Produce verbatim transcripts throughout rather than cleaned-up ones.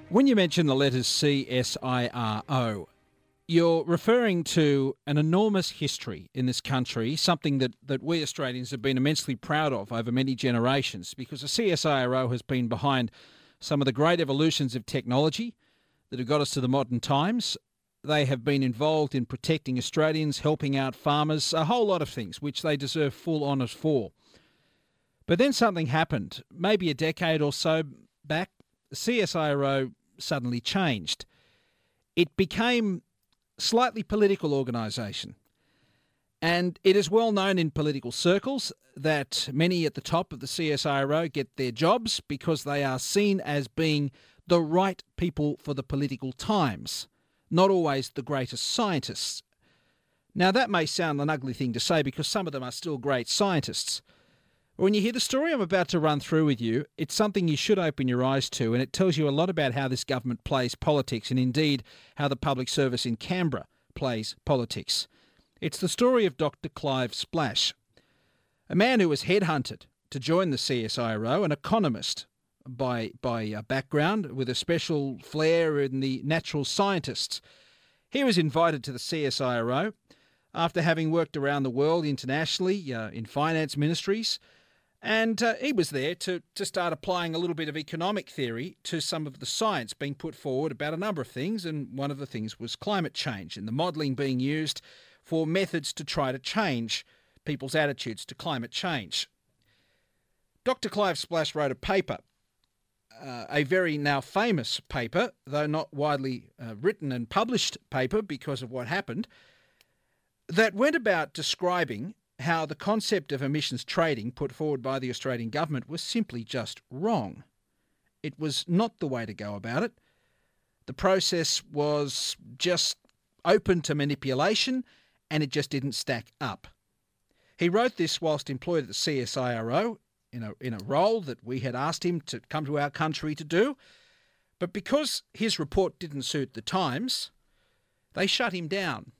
When you mention the letters C S I R O, you're referring to an enormous history in this country, something that, that we Australians have been immensely proud of over many generations, because the C S I R O has been behind some of the great evolutions of technology that have got us to the modern times. They have been involved in protecting Australians, helping out farmers, a whole lot of things which they deserve full honours for. But then something happened, maybe a decade or so back. The C S I R O suddenly changed. It became a slightly political organisation. And it is well known in political circles that many at the top of the C S I R O get their jobs because they are seen as being the right people for the political times, not always the greatest scientists. Now, that may sound an ugly thing to say because some of them are still great scientists. When you hear the story I'm about to run through with you, it's something you should open your eyes to, and it tells you a lot about how this government plays politics and indeed how the public service in Canberra plays politics. It's the story of Doctor Clive Splash, a man who was headhunted to join the C S I R O, an economist by, by uh, background with a special flair in the natural scientists. He was invited to the C S I R O after having worked around the world internationally uh, in finance ministries. And uh, he was there to, to start applying a little bit of economic theory to some of the science being put forward about a number of things, and one of the things was climate change and the modelling being used for methods to try to change people's attitudes to climate change. Doctor Clive Splash wrote a paper, uh, a very now famous paper, though not widely uh, written and published paper because of what happened, that went about describing how the concept of emissions trading put forward by the Australian government was simply just wrong. It was not the way to go about it. The process was just open to manipulation and it just didn't stack up. He wrote this whilst employed at the C S I R O in a, in a role that we had asked him to come to our country to do. But because his report didn't suit the Times, they shut him down.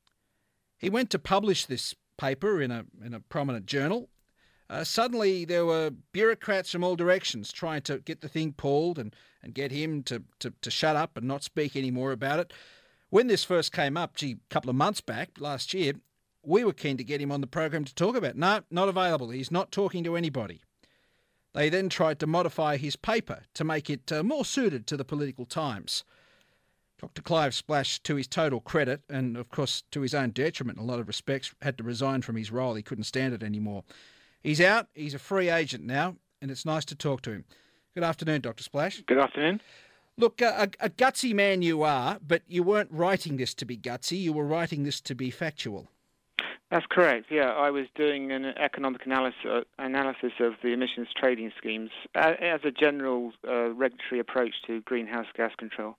He went to publish this paper in a in a prominent journal. Uh, suddenly there were bureaucrats from all directions trying to get the thing pulled and, and get him to, to, to shut up and not speak any more about it. When this first came up, gee, a couple of months back, last year, we were keen to get him on the program to talk about it. No, not available. He's not talking to anybody. They then tried to modify his paper to make it uh, more suited to the political times. Doctor Clive Splash, to his total credit, and of course to his own detriment in a lot of respects, had to resign from his role. He couldn't stand it anymore. He's out, he's a free agent now, and it's nice to talk to him. Good afternoon, Doctor Splash. Good afternoon. Look, a, a gutsy man you are, but you weren't writing this to be gutsy, you were writing this to be factual. That's correct, yeah. I was doing an economic analysis, uh, analysis of the emissions trading schemes uh, as a general uh, regulatory approach to greenhouse gas control.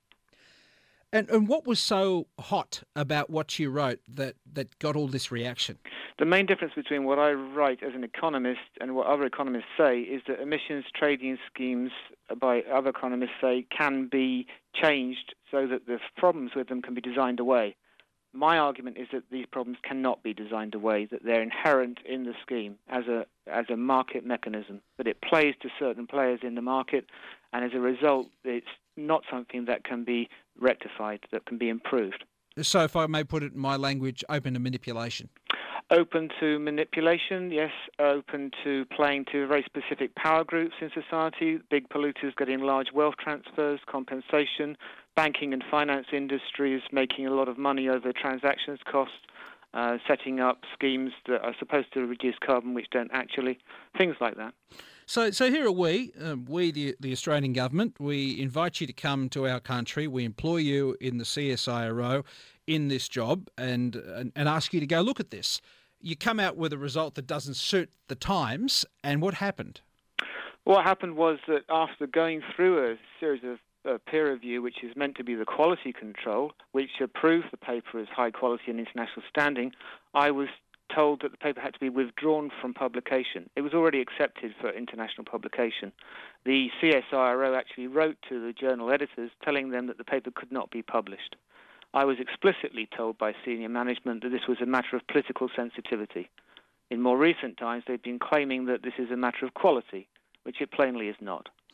And and what was so hot about what you wrote that, that got all this reaction? The main difference between what I write as an economist and what other economists say is that emissions trading schemes, by other economists say, can be changed so that the problems with them can be designed away. My argument is that these problems cannot be designed away, that they're inherent in the scheme as a as a market mechanism, that it plays to certain players in the market, and as a result, it's not something that can be rectified, that can be improved. So if I may put it in my language, open to manipulation. Open to manipulation, yes. Open to playing to very specific power groups in society, big polluters getting large wealth transfers, compensation, banking and finance industries making a lot of money over transactions costs, uh, setting up schemes that are supposed to reduce carbon which don't actually, things like that. So so here are we, um, we the, the Australian government, we invite you to come to our country, we employ you in the C S I R O in this job and, and, and ask you to go look at this. You come out with a result that doesn't suit the Times, and what happened? What happened was that after going through a series of uh, peer review, which is meant to be the quality control, which approved the paper as high quality and international standing, I was told that the paper had to be withdrawn from publication. It was already accepted for international publication. The C S I R O actually wrote to the journal editors telling them that the paper could not be published. I was explicitly told by senior management that this was a matter of political sensitivity. In more recent times, they've been claiming that this is a matter of quality, which it plainly is not.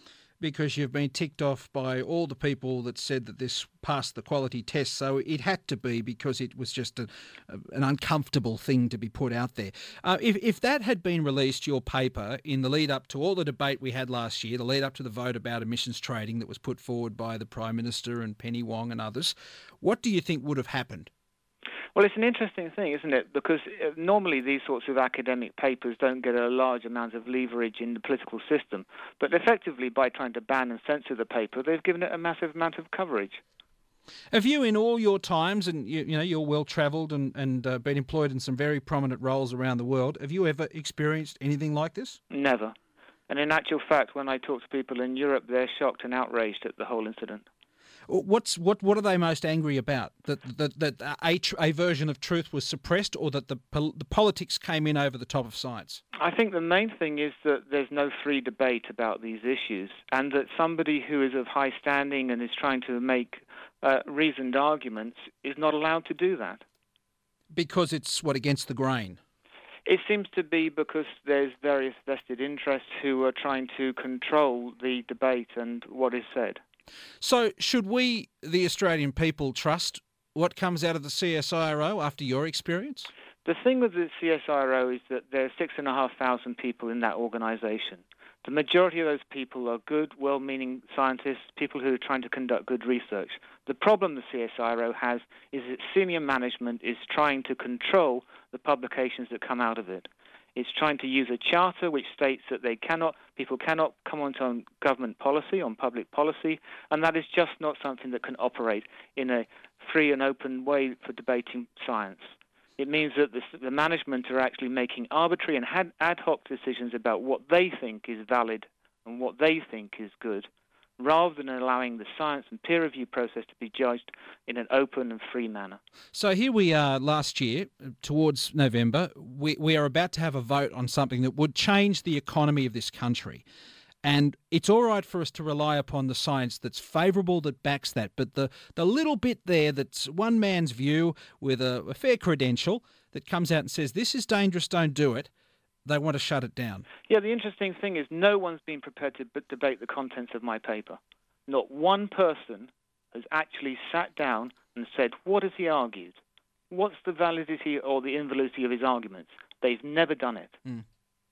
because you've been ticked off by all the people that said that this passed the quality test. So it had to be because it was just a, a, an uncomfortable thing to be put out there. Uh, if, if that had been released, your paper, in the lead up to all the debate we had last year, the lead up to the vote about emissions trading that was put forward by the Prime Minister and Penny Wong and others, what do you think would have happened? Well, it's an interesting thing, isn't it? Because normally these sorts of academic papers don't get a large amount of leverage in the political system. But effectively, by trying to ban and censor the paper, they've given it a massive amount of coverage. Have you, in all your times, and you, you know you're well travelled and and uh, been employed in some very prominent roles around the world, have you ever experienced anything like this? Never. And in actual fact, when I talk to people in Europe, they're shocked and outraged at the whole incident. What's what? What are they most angry about? That that that a, a version of truth was suppressed, or that the the politics came in over the top of science? I think the main thing is that there's no free debate about these issues, and that somebody who is of high standing and is trying to make uh, reasoned arguments is not allowed to do that. Because it's what, against the grain? It seems to be because there's various vested interests who are trying to control the debate and what is said. So should we, the Australian people, trust what comes out of the C S I R O after your experience? The thing with the C S I R O is that there are six and a half thousand people in that organisation. The majority of those people are good, well-meaning scientists, people who are trying to conduct good research. The problem the C S I R O has is that senior management is trying to control the publications that come out of it. It's trying to use a charter which states that they cannot, people cannot comment on government policy, on public policy, and that is just not something that can operate in a free and open way for debating science. It means that the, the management are actually making arbitrary and ad, ad hoc decisions about what they think is valid and what they think is good, rather than allowing the science and peer review process to be judged in an open and free manner. So here we are last year, towards November, we, we are about to have a vote on something that would change the economy of this country. And it's all right for us to rely upon the science that's favourable, that backs that. But the, the little bit there that's one man's view with a, a fair credential that comes out and says, this is dangerous, don't do it, they want to shut it down. Yeah, the interesting thing is no one's been prepared to b- debate the contents of my paper. Not one person has actually sat down and said, what has he argued? What's the validity or the invalidity of his arguments? They've never done it. Mm.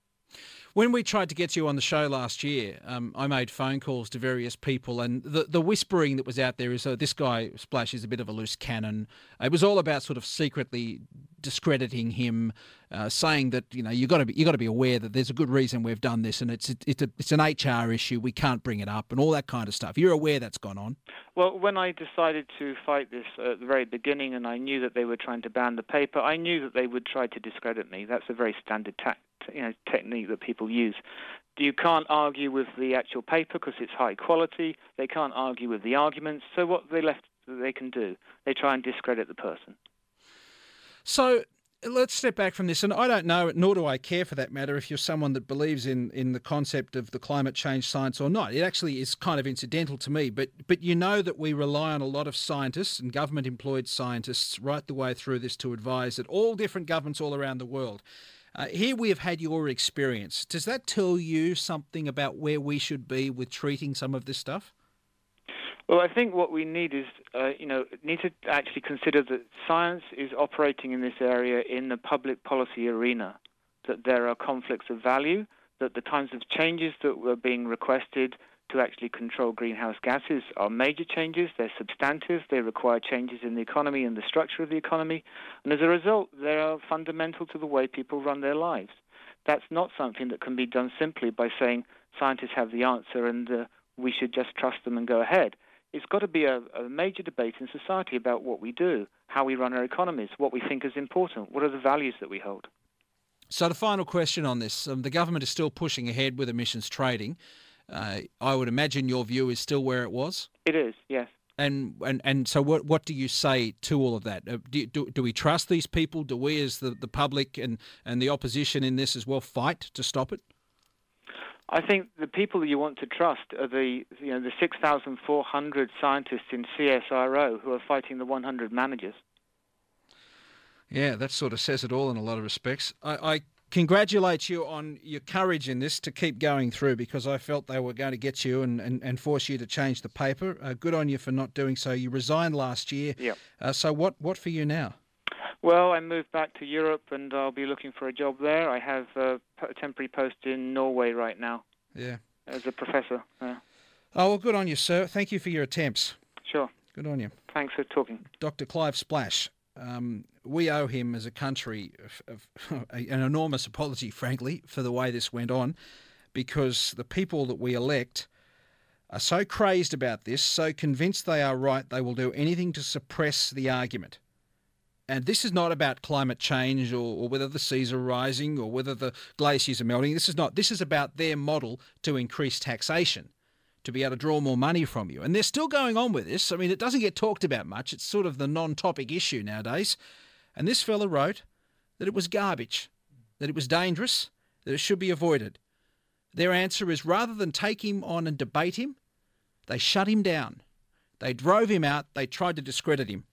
When we tried to get you on the show last year, um, I made phone calls to various people, and the, the whispering that was out there is, oh, this guy, Splash, is a bit of a loose cannon. It was all about sort of secretly discrediting him, uh, saying that, you know, you've got to be, you got to be aware that there's a good reason we've done this, and it's it's a, it's an H R issue, we can't bring it up, and all that kind of stuff. You're aware that's gone on? Well, when I decided to fight this at the very beginning, and I knew that they were trying to ban the paper, I knew that they would try to discredit me. That's a very standard tactic. You know, technique that people use. You can't argue with the actual paper because it's high quality. They can't argue with the arguments. So what they left they can do, they try and discredit the person. So let's step back from this. And I don't know, nor do I care for that matter, if you're someone that believes in, in the concept of the climate change science or not. It actually is kind of incidental to me. But but you know that we rely on a lot of scientists and government-employed scientists right the way through this to advise at all different governments all around the world. Uh, here we have had your experience. Does that tell you something about where we should be with treating some of this stuff? Well, I think what we need is, uh, you know, need to actually consider that science is operating in this area in the public policy arena, that there are conflicts of value, that the kinds of changes that were being requested to actually control greenhouse gases are major changes, they're substantive, they require changes in the economy and the structure of the economy, and as a result, they are fundamental to the way people run their lives. That's not something that can be done simply by saying scientists have the answer and uh, we should just trust them and go ahead. It's got to be a, a major debate in society about what we do, how we run our economies, what we think is important, what are the values that we hold. So the final question on this, um, the government is still pushing ahead with emissions trading. Uh, I would imagine your view is still where it was? It is, yes. And and, and so what what do you say to all of that? Uh, do, do do we trust these people? Do we as the, the public and, and the opposition in this as well fight to stop it? I think the people that you want to trust are the you know the six thousand four hundred scientists in C S I R O who are fighting the one hundred managers. Yeah, that sort of says it all in a lot of respects. I, I congratulate you on your courage in this to keep going through, because I felt they were going to get you and, and, and force you to change the paper. Uh, good on you for not doing so. You resigned last year. Yep. Uh, so what, what for you now? Well, I moved back to Europe and I'll be looking for a job there. I have a temporary post in Norway right now. Yeah. As a professor. Yeah. Oh, well, good on you, sir. Thank you for your attempts. Sure. Good on you. Thanks for talking. Doctor Clive Splash. Um, we owe him as a country an enormous apology, frankly, for the way this went on, because the people that we elect are so crazed about this, so convinced they are right, they will do anything to suppress the argument. And this is not about climate change or, or whether the seas are rising or whether the glaciers are melting. This is not. This is about their model to increase taxation, to be able to draw more money from you. And they're still going on with this. I mean, it doesn't get talked about much. It's sort of the non-topic issue nowadays. And this fella wrote that it was garbage, that it was dangerous, that it should be avoided. Their answer is, rather than take him on and debate him, they shut him down. They drove him out. They tried to discredit him.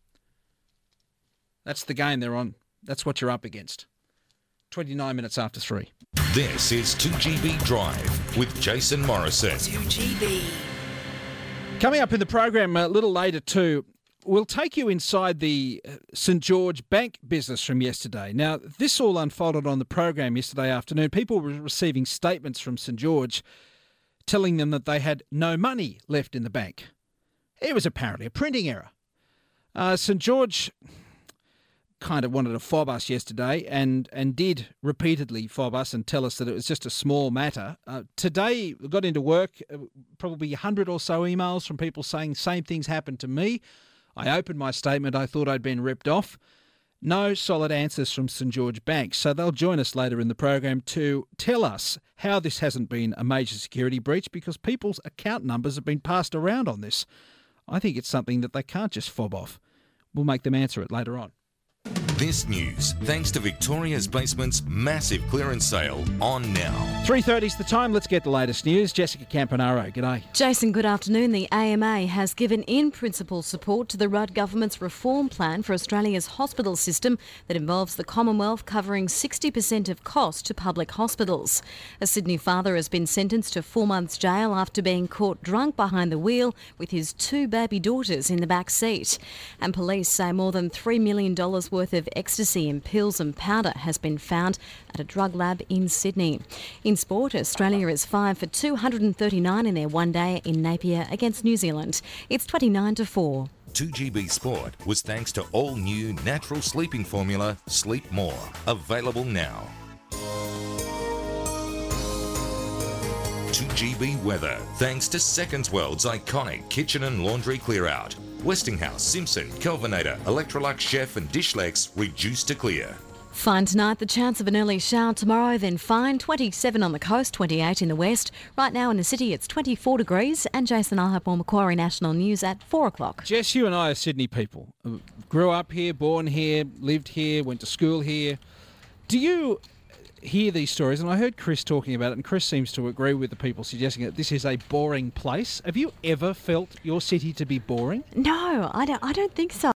That's the game they're on. That's what you're up against. twenty-nine minutes after three. This is two G B Drive with Jason Morrison. two G B. Coming up in the program a little later too, we'll take you inside the St George Bank business from yesterday. Now, this all unfolded on the program yesterday afternoon. People were receiving statements from St George telling them that they had no money left in the bank. It was apparently a printing error. Uh, St George kind of wanted to fob us yesterday and, and did repeatedly fob us and tell us that it was just a small matter. Uh, today, we got into work, uh, probably a hundred or so emails from people saying same things happened to me. I opened my statement, I thought I'd been ripped off. No solid answers from St George Bank. So they'll join us later in the program to tell us how this hasn't been a major security breach, because people's account numbers have been passed around on this. I think it's something that they can't just fob off. We'll make them answer it later on. This news, thanks to Victoria's Basement's massive clearance sale on now. three thirty is the time. Let's get the latest news. Jessica Campanaro, g'day. Jason, good afternoon. The A M A has given in-principle support to the Rudd government's reform plan for Australia's hospital system that involves the Commonwealth covering sixty percent of cost to public hospitals. A Sydney father has been sentenced to four months jail after being caught drunk behind the wheel with his two baby daughters in the back seat. And police say more than three million dollars worth of ecstasy in pills and powder has been found at a drug lab in Sydney. In sport, Australia is five for two hundred thirty-nine in their one day in Napier against New Zealand. It's twenty-nine to four. two G B Sport was thanks to all new natural sleeping formula Sleep More, available now. two G B weather, thanks to Seconds World's iconic kitchen and laundry clear out. Westinghouse, Simpson, Kelvinator, Electrolux Chef and Dishlex reduced to clear. Fine tonight, the chance of an early shower tomorrow, then fine, twenty-seven on the coast, twenty-eight in the west. Right now in the city it's twenty-four degrees, and Jason, I'll have more Macquarie National News at four o'clock. Jess, you and I are Sydney people. Grew up here, born here, lived here, went to school here. Do you hear these stories? And I heard Chris talking about it, and Chris seems to agree with the people suggesting that this is a boring place. Have you ever felt your city to be boring? No, I don't, I don't think so.